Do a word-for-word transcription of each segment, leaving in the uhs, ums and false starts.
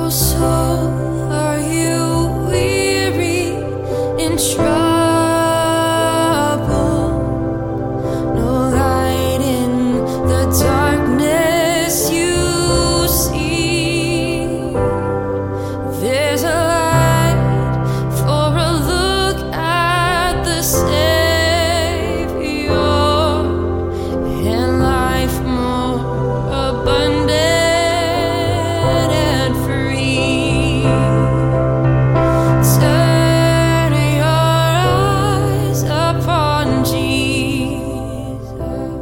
soul, are you weary in trouble? No light in the darkness you see. There's a light for a look at the Savior, and life more abundant and free. Turn your eyes upon Jesus.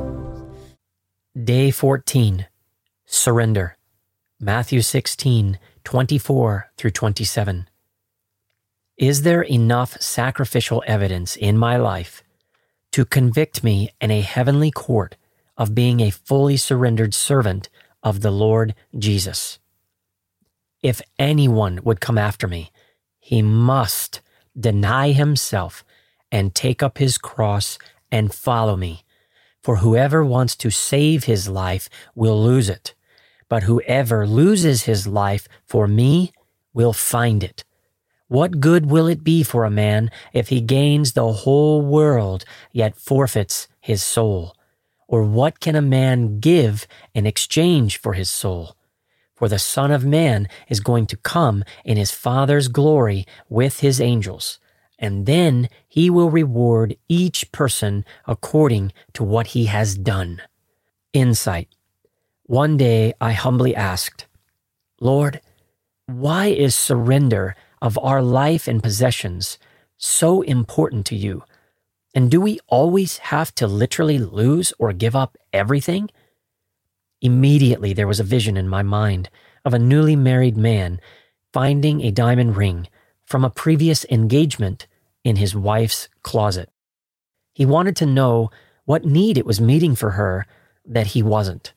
Day fourteen. Surrender. Matthew sixteen, twenty-four through twenty-seven. Is there enough sacrificial evidence in my life to convict me in a heavenly court of being a fully surrendered servant of the Lord Jesus? If anyone would come after me, he must deny himself and take up his cross and follow me. For whoever wants to save his life will lose it, but whoever loses his life for me will find it. What good will it be for a man if he gains the whole world yet forfeits his soul? Or what can a man give in exchange for his soul? For the Son of Man is going to come in his Father's glory with his angels, and then he will reward each person according to what he has done. Insight. One day I humbly asked, Lord, why is surrender of our life and possessions so important to you? And do we always have to literally lose or give up everything? Immediately there was a vision in my mind of a newly married man finding a diamond ring from a previous engagement in his wife's closet. He wanted to know what need it was meeting for her that he wasn't.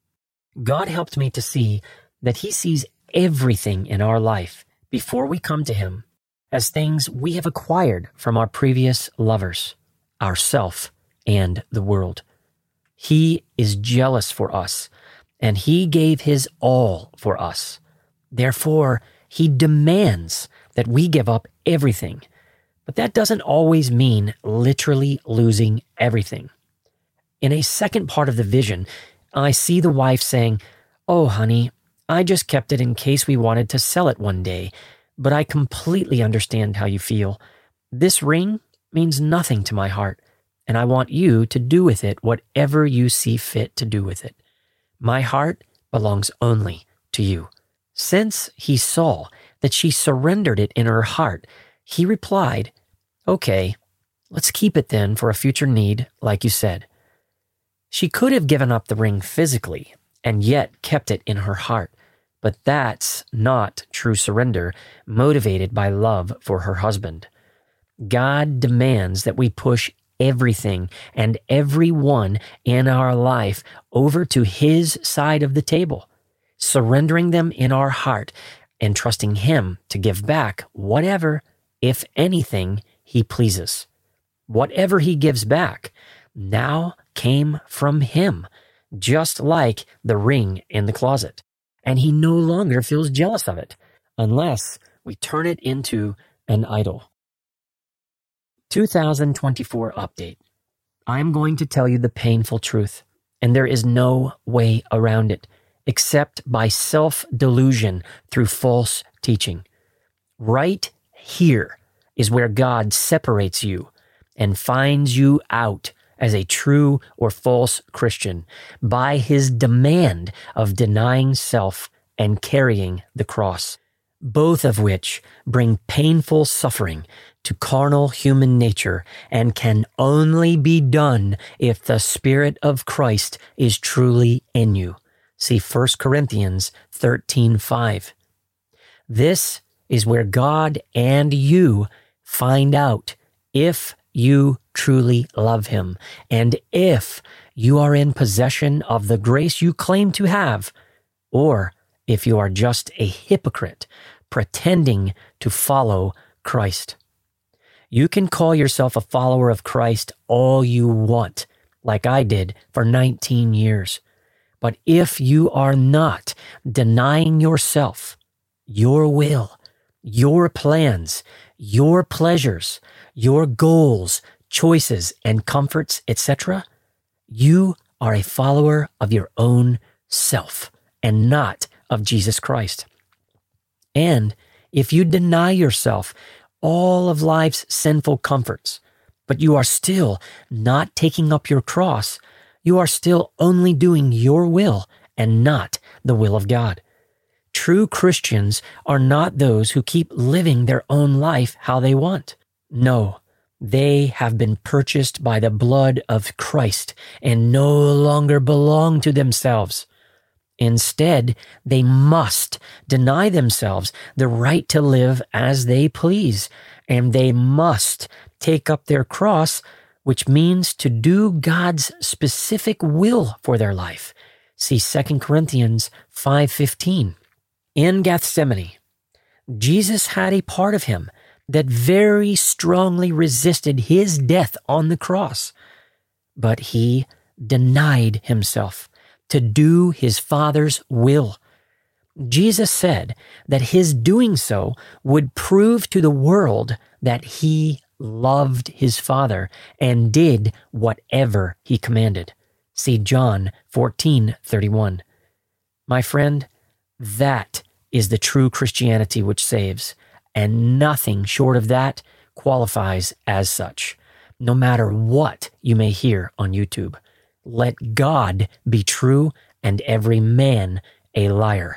God helped me to see that he sees everything in our life before we come to him as things we have acquired from our previous lovers, ourself, and the world. He is jealous for us, and he gave his all for us. Therefore, he demands that we give up everything. But that doesn't always mean literally losing everything. In a second part of the vision, I see the wife saying, "Oh, honey, I just kept it in case we wanted to sell it one day, but I completely understand how you feel. This ring means nothing to my heart, and I want you to do with it whatever you see fit to do with it. My heart belongs only to you." Since he saw that she surrendered it in her heart, he replied, "Okay, let's keep it then for a future need, like you said." She could have given up the ring physically and yet kept it in her heart, but that's not true surrender motivated by love for her husband. God demands that we push everything and everyone in our life over to his side of the table, surrendering them in our heart and trusting him to give back whatever, if anything, he pleases. Whatever he gives back now came from him, just like the ring in the closet, and he no longer feels jealous of it, unless we turn it into an idol. two thousand twenty-four update. I'm going to tell you the painful truth, and there is no way around it, except by self-delusion through false teaching. Right here is where God separates you and finds you out as a true or false Christian by his demand of denying self and carrying the cross, both of which bring painful suffering to carnal human nature and can only be done if the Spirit of Christ is truly in you. See First Corinthians thirteen five. This is where God and you find out if you truly love him and if you are in possession of the grace you claim to have, or if you are just a hypocrite pretending to follow Christ. You can call yourself a follower of Christ all you want, like I did for nineteen years. But if you are not denying yourself your will, your plans, your pleasures, your goals, choices, and comforts, et cetera, you are a follower of your own self and not of Jesus Christ. And if you deny yourself all of life's sinful comforts, but you are still not taking up your cross, you are still only doing your will and not the will of God. True Christians are not those who keep living their own life how they want. No, they have been purchased by the blood of Christ and no longer belong to themselves. Instead, they must deny themselves the right to live as they please, and they must take up their cross, which means to do God's specific will for their life. See Second Corinthians five fifteen. In Gethsemane, Jesus had a part of him that very strongly resisted his death on the cross, but he denied himself to do his Father's will. Jesus said that his doing so would prove to the world that he loved his Father and did whatever he commanded. See John fourteen thirty-one. My friend, that is the true Christianity which saves, and nothing short of that qualifies as such, no matter what you may hear on YouTube. Let God be true and every man a liar.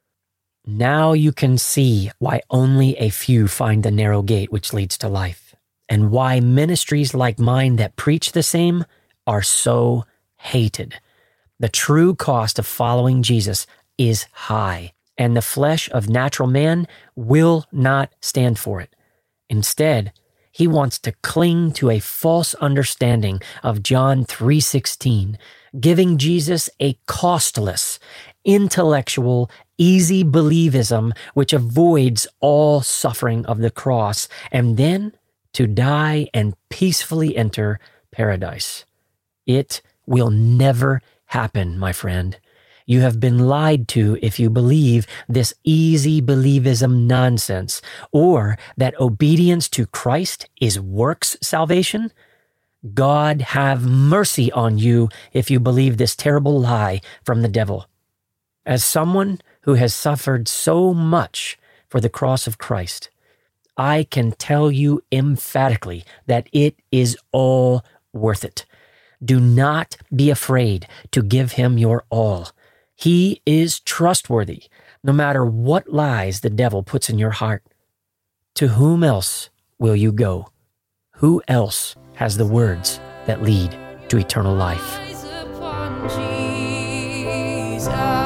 Now you can see why only a few find the narrow gate which leads to life, and why ministries like mine that preach the same are so hated. The true cost of following Jesus is high, and the flesh of natural man will not stand for it. Instead, he wants to cling to a false understanding of John three sixteen, giving Jesus a costless, intellectual, easy believism which avoids all suffering of the cross, and then to die and peacefully enter paradise. It will never happen, my friend. You have been lied to if you believe this easy believism nonsense, or that obedience to Christ is works salvation. God have mercy on you if you believe this terrible lie from the devil. As someone who has suffered so much for the cross of Christ, I can tell you emphatically that it is all worth it. Do not be afraid to give him your all. He is trustworthy, no matter what lies the devil puts in your heart. To whom else will you go? Who else has the words that lead to eternal life? Eyes upon Jesus.